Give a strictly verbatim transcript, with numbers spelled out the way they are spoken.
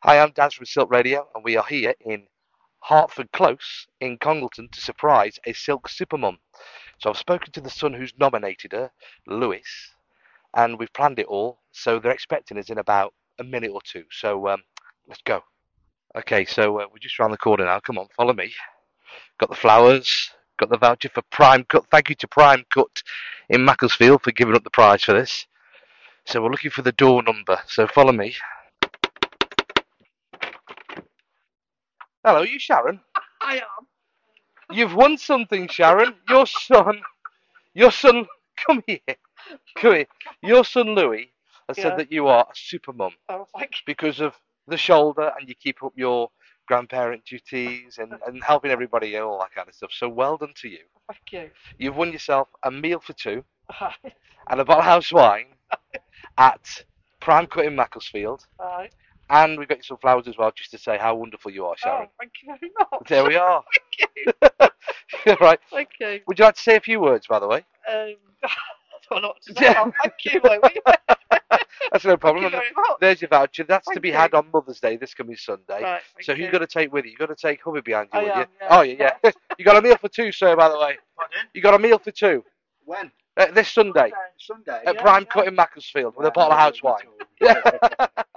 Hi, I'm Daz from Silk Radio, and we are here in Hertford Close in Congleton to surprise a Silk Supermum. So I've spoken to the son who's nominated her, Lewis, and we've planned it all. So they're expecting us in about a minute or two. So um, let's go. Okay, so uh, we're just around the corner now. Come on, follow me. Got the flowers, got the voucher for Prime Cut. Thank you to Prime Cut in Macclesfield for giving up the prize for this. So we're looking for the door number. So follow me. Hello, are you Sharon? I am. You've won something, Sharon. Your son, your son, come here, come here. Your son Louis has Yeah. said that you are a super mum Oh, thank you. because of the shoulder and you keep up your grandparent duties and, and helping everybody and all that kind of stuff. So well done to you. Thank you. You've won yourself a meal for two Right. and a bottle of house wine at Prime Cut in Macclesfield. Right. And we've got you some flowers as well, just to say how wonderful you are, Sharon. Oh, thank you very much. There we are. Thank you. Right. Thank you. Would you like to say a few words, by the way? Um, I don't know what to say. Oh, thank you, Louis. That's no problem. Thank you very much. There's your voucher. That's Thank to be you. had on Mother's Day, this coming Sunday. Right, thank So who you. you got to take with you? You got to take hubby behind you, I will am, you? yeah. Oh yeah, yeah. You got a meal for two, sir. By the way, Pardon? you got a meal for two When? uh, this Sunday Sunday. at Yeah, Prime yeah. Cut in Macclesfield with a Yeah, bottle of no house worries wine. at all. Yeah.